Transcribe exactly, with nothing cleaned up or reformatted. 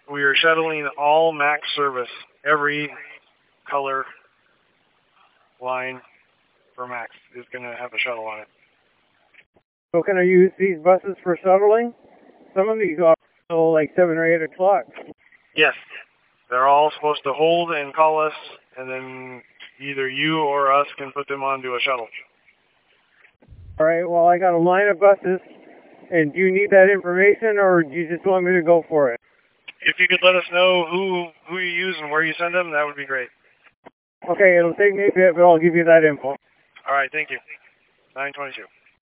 we are shuttling all MAX service, every color line for MAX is going to have a shuttle on it. So can I use these buses for shuttling? Some of these are till like seven or eight o'clock. Yes, they're all supposed to hold and call us, and then either you or us can put them onto a shuttle. All right, well, I got a line of buses, and do you need that information, or do you just want me to go for it? If you could let us know who, who you use and where you send them, that would be great. Okay, it'll take me a bit, but I'll give you that info. All right, thank you. nine twenty-two.